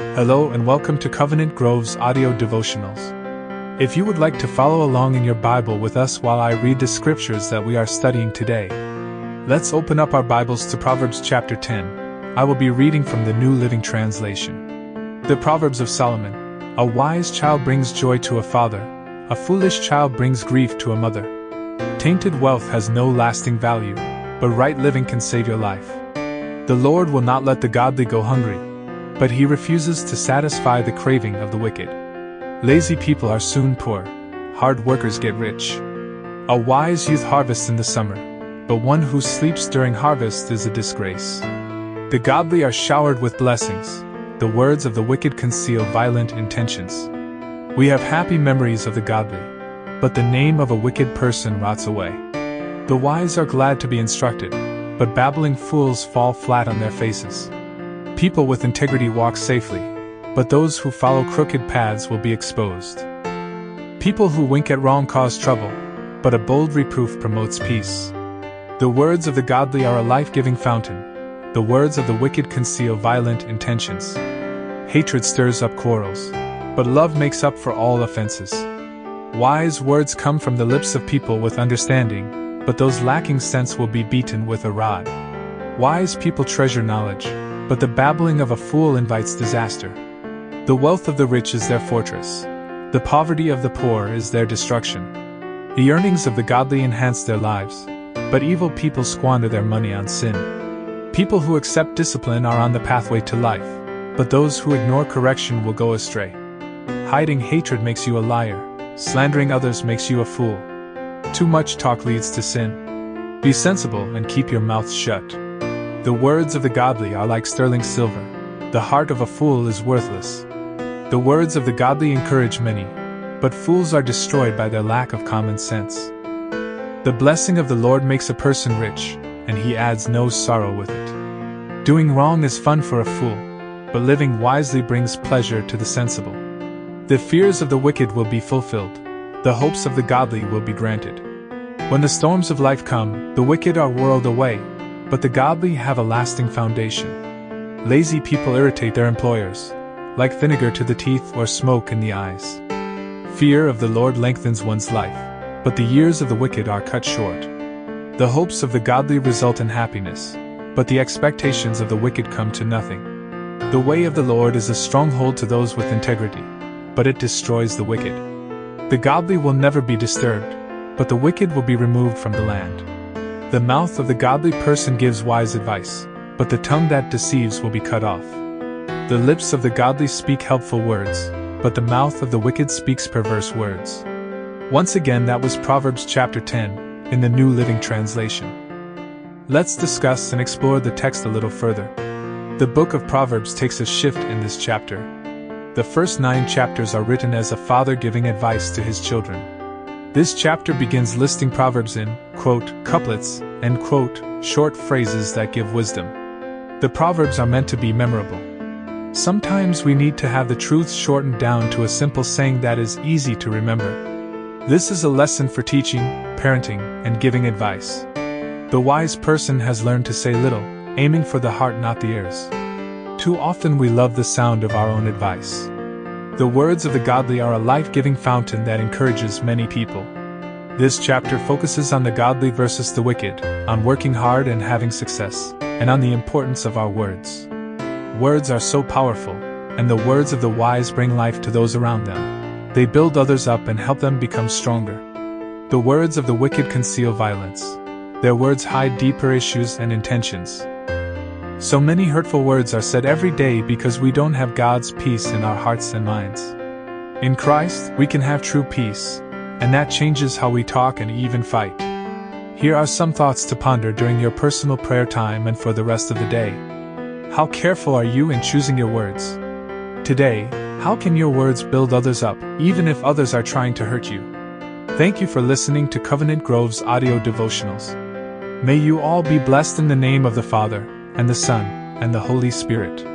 Hello and welcome to Covenant Grove's audio devotionals. If you would like to follow along in your Bible with us while I read the scriptures that we are studying today, let's open up our Bibles to Proverbs chapter 10. I will be reading from the New Living Translation. The Proverbs of Solomon. A wise child brings joy to a father, a foolish child brings grief to a mother. Tainted wealth has no lasting value, but right living can save your life. The Lord will not let the godly go hungry, but he refuses to satisfy the craving of the wicked. Lazy people are soon poor, hard workers get rich. A wise youth harvests in the summer, but one who sleeps during harvest is a disgrace. The godly are showered with blessings, the words of the wicked conceal violent intentions. We have happy memories of the godly, but the name of a wicked person rots away. The wise are glad to be instructed, but babbling fools fall flat on their faces. People with integrity walk safely, but those who follow crooked paths will be exposed. People who wink at wrong cause trouble, but a bold reproof promotes peace. The words of the godly are a life-giving fountain. The words of the wicked conceal violent intentions. Hatred stirs up quarrels, but love makes up for all offenses. Wise words come from the lips of people with understanding, but those lacking sense will be beaten with a rod. Wise people treasure knowledge, but the babbling of a fool invites disaster. The wealth of the rich is their fortress. The poverty of the poor is their destruction. The earnings of the godly enhance their lives, but evil people squander their money on sin. People who accept discipline are on the pathway to life, but those who ignore correction will go astray. Hiding hatred makes you a liar. Slandering others makes you a fool. Too much talk leads to sin. Be sensible and keep your mouth shut. The words of the godly are like sterling silver. The heart of a fool is worthless. The words of the godly encourage many, but fools are destroyed by their lack of common sense. The blessing of the Lord makes a person rich, and he adds no sorrow with it. Doing wrong is fun for a fool, but living wisely brings pleasure to the sensible. The fears of the wicked will be fulfilled. The hopes of the godly will be granted. When the storms of life come, the wicked are whirled away, but the godly have a lasting foundation. Lazy people irritate their employers, like vinegar to the teeth or smoke in the eyes. Fear of the Lord lengthens one's life, but the years of the wicked are cut short. The hopes of the godly result in happiness, but the expectations of the wicked come to nothing. The way of the Lord is a stronghold to those with integrity, but it destroys the wicked. The godly will never be disturbed, but the wicked will be removed from the land. The mouth of the godly person gives wise advice, but the tongue that deceives will be cut off. The lips of the godly speak helpful words, but the mouth of the wicked speaks perverse words. Once again, that was Proverbs chapter 10, in the New Living Translation. Let's discuss and explore the text a little further. The book of Proverbs takes a shift in this chapter. The first 9 chapters are written as a father giving advice to his children. This chapter begins listing proverbs in, quote, couplets, and, quote, short phrases that give wisdom. The proverbs are meant to be memorable. Sometimes we need to have the truth shortened down to a simple saying that is easy to remember. This is a lesson for teaching, parenting, and giving advice. The wise person has learned to say little, aiming for the heart, not the ears. Too often we love the sound of our own advice. The words of the godly are a life-giving fountain that encourages many people. This chapter focuses on the godly versus the wicked, on working hard and having success, and on the importance of our words. Words are so powerful, and the words of the wise bring life to those around them. They build others up and help them become stronger. The words of the wicked conceal violence. Their words hide deeper issues and intentions. So many hurtful words are said every day because we don't have God's peace in our hearts and minds. In Christ, we can have true peace, and that changes how we talk and even fight. Here are some thoughts to ponder during your personal prayer time and for the rest of the day. How careful are you in choosing your words? Today, how can your words build others up, even if others are trying to hurt you? Thank you for listening to Covenant Grove's audio devotionals. May you all be blessed in the name of the Father, and the Son, and the Holy Spirit.